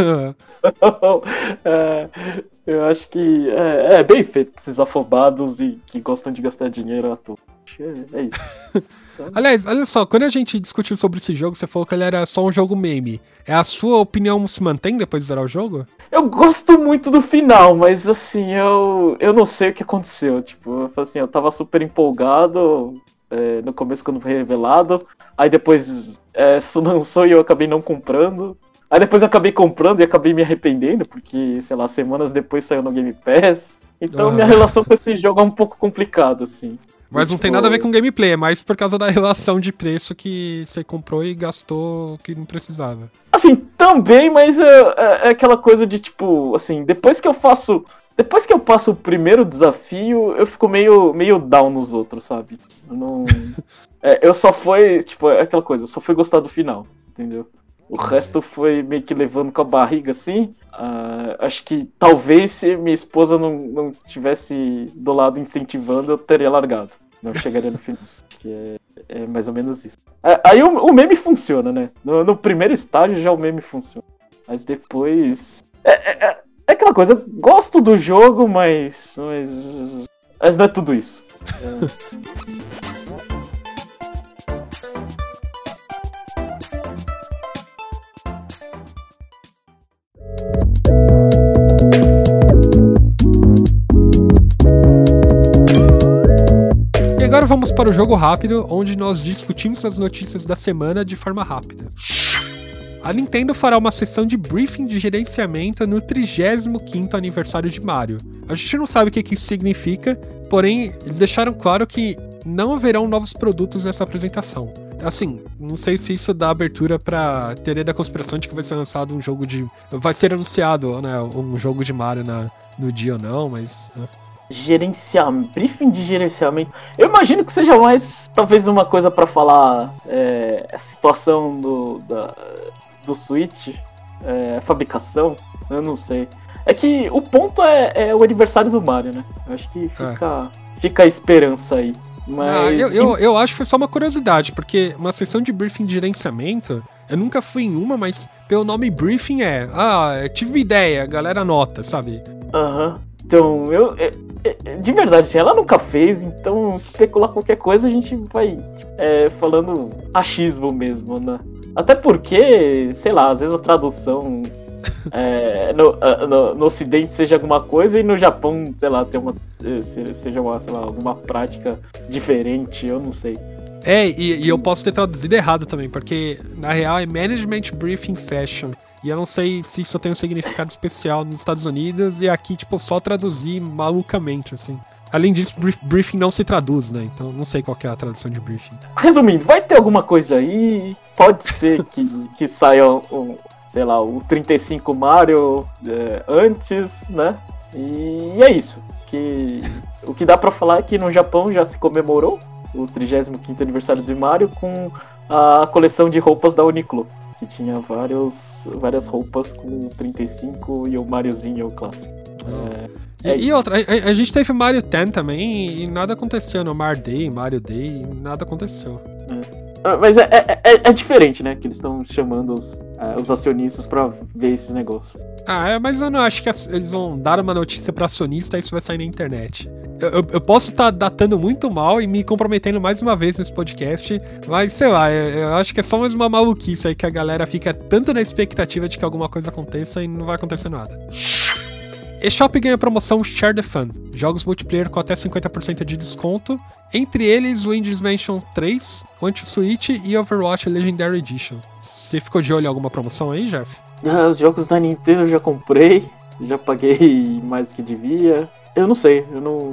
Eu acho que é bem feito pra esses afobados e que gostam de gastar dinheiro à toa. É isso. Aliás, olha só, quando a gente discutiu sobre esse jogo, você falou que ele era só um jogo meme. A sua opinião se mantém depois de zerar o jogo? Eu gosto muito do final, mas assim, eu não sei o que aconteceu. Tipo, eu tava super empolgado no começo quando foi revelado. Aí depois lançou e eu acabei não comprando. Aí depois eu acabei comprando e acabei me arrependendo, porque, sei lá, semanas depois saiu no Game Pass. Então minha relação com esse jogo é um pouco complicada, assim. Mas não tem nada a ver com gameplay, é mais por causa da relação de preço que você comprou e gastou o que não precisava. Assim, também, mas é aquela coisa de tipo, assim, depois que eu passo o primeiro desafio, eu fico meio down nos outros, sabe? Eu só fui, tipo, é aquela coisa, eu só fui gostar do final, entendeu? O resto foi meio que levando com a barriga, assim. Acho que talvez se minha esposa não tivesse do lado incentivando, eu teria largado. Não chegaria no final. Acho que é mais ou menos isso. Aí o meme funciona, né? No primeiro estágio já o meme funciona. Mas depois... É aquela coisa, eu gosto do jogo, mas não é tudo isso. E agora vamos para o jogo rápido, onde nós discutimos as notícias da semana de forma rápida. A Nintendo fará uma sessão de briefing de gerenciamento no 35º aniversário de Mario. A gente não sabe o que isso significa, porém, eles deixaram claro que não haverão novos produtos nessa apresentação. Assim, não sei se isso dá abertura pra teoria da conspiração de que vai ser lançado um jogo de... Vai ser anunciado, né, um jogo de Mario no dia ou não, mas... Briefing de gerenciamento. Eu imagino que seja mais, talvez, uma coisa pra falar a situação do Switch, a fabricação, eu não sei. É que o ponto é o aniversário do Mario, né? Eu acho que fica a esperança aí. Mas... Eu acho que foi só uma curiosidade, porque uma sessão de briefing de gerenciamento, eu nunca fui em uma, mas pelo nome briefing tive uma ideia, a galera anota, sabe? Então, de verdade, assim, ela nunca fez, então especular qualquer coisa a gente vai falando achismo mesmo, né? Até porque, sei lá, às vezes a tradução no Ocidente seja alguma coisa e no Japão, sei lá, seja alguma prática diferente, eu não sei. E eu posso ter traduzido errado também, porque na real é Management Briefing Session. E eu não sei se isso tem um significado especial nos Estados Unidos, e aqui, tipo, só traduzir malucamente, assim. Além disso, briefing não se traduz, né? Então não sei qual que é a tradução de briefing. Resumindo, vai ter alguma coisa aí, pode ser que saia sei lá, o 35 Mario antes, né? E é isso. O que dá pra falar é que no Japão já se comemorou o 35º aniversário de Mario com a coleção de roupas da Uniqlo, que tinha várias roupas com 35 e o Mariozinho, o clássico. E outra, a gente teve Mario 10 também e nada aconteceu no Mario Day, nada aconteceu. Mas é diferente, né? Que eles estão chamando os acionistas pra ver esse negócio. Mas eu não acho que eles vão dar uma notícia pra acionista e isso vai sair na internet. Eu posso estar datando muito mal e me comprometendo mais uma vez nesse podcast, mas sei lá, eu acho que é só mais uma maluquice aí que a galera fica tanto na expectativa de que alguma coisa aconteça e não vai acontecer nada. eShop ganha a promoção Share the Fun, jogos multiplayer com até 50% de desconto, entre eles Luigi's Mansion 3, Anti-Switch e Overwatch Legendary Edition. Você ficou de olho em alguma promoção aí, Jeff? Os jogos da Nintendo eu já comprei, já paguei mais do que devia. Eu não sei,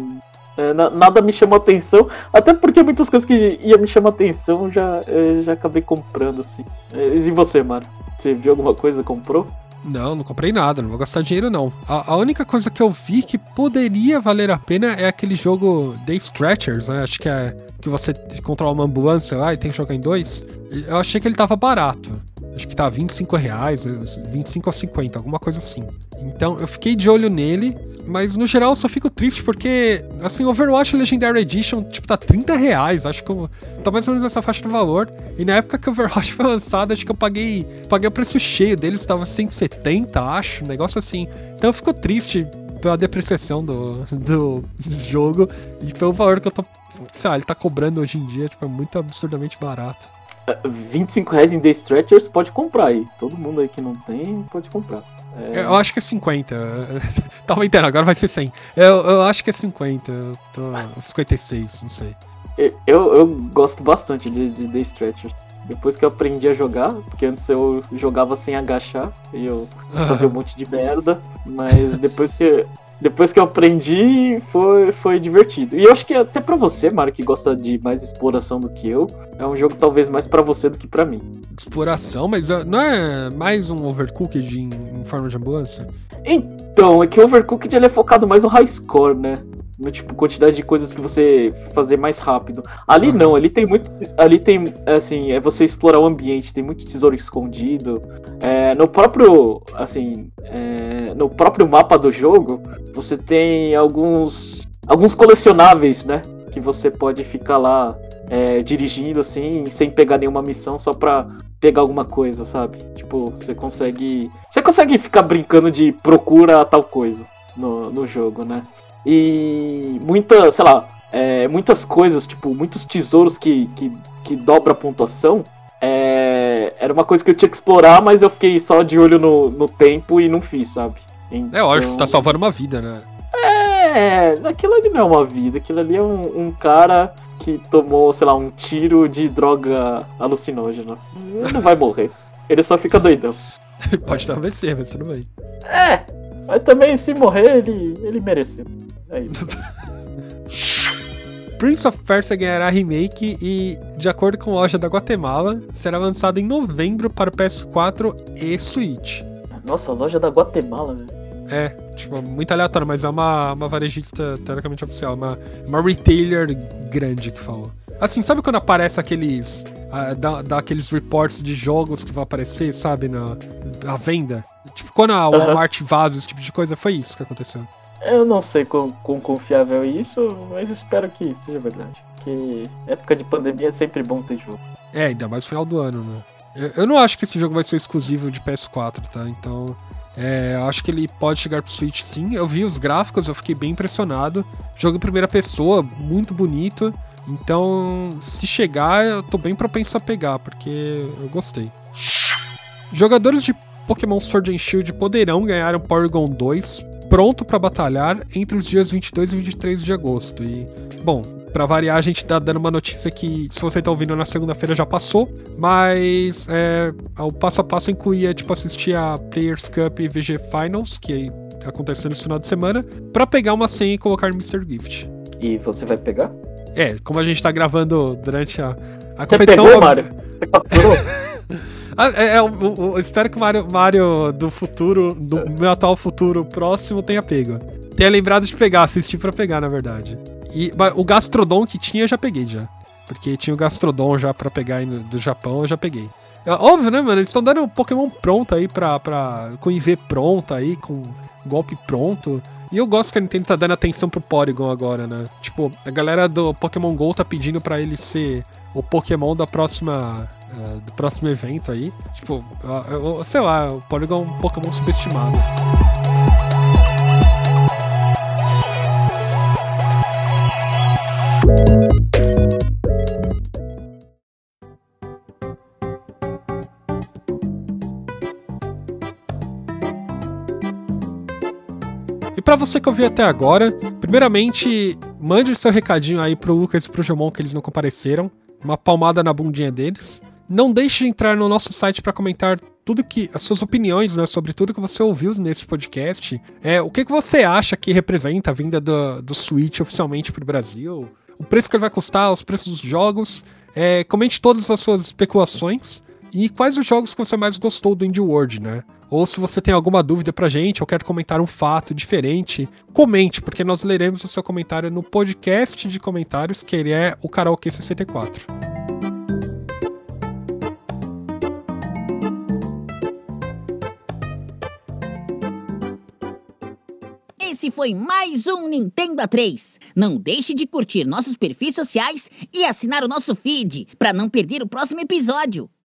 nada me chamou atenção, até porque muitas coisas que ia me chamar atenção já acabei comprando, assim. E você, Mário? Você viu alguma coisa, comprou? Não comprei nada, não vou gastar dinheiro não. A única coisa que eu vi que poderia valer a pena é aquele jogo The Stretchers, né? Acho que é que você controla uma ambulância lá e tem que jogar em 2. Eu achei que ele tava barato. Acho que tá R$25, 25 ou 50, alguma coisa assim. Então eu fiquei de olho nele, mas no geral eu só fico triste porque, assim, Overwatch Legendary Edition, tipo, tá R$30. Acho que tá mais ou menos nessa faixa de valor. E na época que o Overwatch foi lançado, acho que eu paguei o preço cheio deles, tava 170, acho, um negócio assim. Então eu fico triste pela depreciação do jogo e pelo valor que eu tô, sei lá, ele tá cobrando hoje em dia, tipo, é muito absurdamente barato. R$25 em The Stretchers pode comprar aí. Todo mundo aí que não tem, pode comprar. Eu acho que é 50. Tá aumentando, agora vai ser 100. Eu acho que é 50. Eu tô 56, não sei. Eu gosto bastante de The Stretchers. Depois que eu aprendi a jogar, porque antes eu jogava sem agachar e eu fazia um monte de merda, mas depois que eu aprendi, foi divertido. E eu acho que até pra você, Mário, que gosta de mais exploração do que eu, é um jogo talvez mais pra você do que pra mim. Exploração? Mas não é mais um Overcooked em forma de ambulância? Então, é que o Overcooked ele é focado mais no high score, né? no tipo, quantidade de coisas que você fazer mais rápido. Ali não, ali tem muito. Ali tem, assim, é você explorar o ambiente, tem muito tesouro escondido. No próprio. Assim. No próprio mapa do jogo, você tem alguns colecionáveis, né? Que você pode ficar lá dirigindo assim, sem pegar nenhuma missão, só pra pegar alguma coisa, sabe? Tipo, você consegue ficar brincando de procura tal coisa no jogo, né? E muitas coisas, tipo, muitos tesouros que dobra a pontuação, era uma coisa que eu tinha que explorar, mas eu fiquei só de olho no tempo e não fiz, sabe? Então... É lógico, você tá salvando uma vida, né? Aquilo ali não é uma vida, aquilo ali é um cara que tomou, sei lá, um tiro de droga alucinógena. Ele não vai morrer, ele só fica doidão. Pode dar AVC, mas tudo bem. Mas também se morrer, ele mereceu. É isso. Prince of Persia ganhará remake e, de acordo com a loja da Guatemala, será lançado em novembro para o PS4 e Switch. Nossa, a loja da Guatemala, velho. Tipo, muito aleatório, mas é uma varejista teoricamente oficial, uma retailer grande que falou. Assim, sabe quando aparece aqueles daqueles reports de jogos que vão aparecer, sabe, na venda? Tipo, quando a Walmart vaza esse tipo de coisa, foi isso que aconteceu. Eu não sei quão confiável é isso, mas espero que seja verdade. Porque época de pandemia é sempre bom ter jogo. Ainda mais no final do ano, né? Eu não acho que esse jogo vai ser exclusivo de PS4, tá? Então, eu acho que ele pode chegar pro Switch sim. Eu vi os gráficos, eu fiquei bem impressionado. Jogo em primeira pessoa, muito bonito. Então, se chegar, eu tô bem propenso a pegar, porque eu gostei. Jogadores de Pokémon Sword and Shield poderão ganhar um Porygon 2 pronto pra batalhar entre os dias 22 e 23 de agosto. E, bom, pra variar, a gente tá dando uma notícia que, se você tá ouvindo na segunda-feira, já passou, mas o passo a passo incluía, tipo, assistir a Players Cup e VG Finals, que aconteceu nesse final de semana, pra pegar uma senha e colocar no Mr. Gift. E você vai pegar? Como a gente tá gravando durante a competição... Você pegou, Mario? Você capturou? Eu espero que o Mario do futuro, do meu atual futuro próximo, tenha pego. Tenha lembrado de pegar, assistir pra pegar, na verdade. Mas o Gastrodon que tinha, eu já peguei já. Porque tinha o Gastrodon já pra pegar aí do Japão, eu já peguei. Óbvio, né, mano? Eles estão dando um Pokémon pronto aí com IV pronto aí, com golpe pronto. E eu gosto que a Nintendo tá dando atenção pro Porygon agora, né? Tipo, a galera do Pokémon GO tá pedindo pra ele ser o Pokémon do próximo evento aí. Tipo, sei lá, o Porygon é um Pokémon subestimado. E pra você que ouviu até agora, primeiramente, mande seu recadinho aí pro Lucas e pro Jomon que eles não compareceram. Uma palmada na bundinha deles. Não deixe de entrar no nosso site para comentar as suas opiniões, né, sobre tudo que você ouviu nesse podcast. O que você acha que representa a vinda do Switch oficialmente pro Brasil? O preço que ele vai custar, os preços dos jogos. Comente todas as suas especulações. E quais os jogos que você mais gostou do Indie World, né? Ou se você tem alguma dúvida pra gente, ou quer comentar um fato diferente, comente, porque nós leremos o seu comentário no podcast de comentários, que ele é o Karaokê 64. Esse foi mais um Nintendo A3. Não deixe de curtir nossos perfis sociais e assinar o nosso feed para não perder o próximo episódio.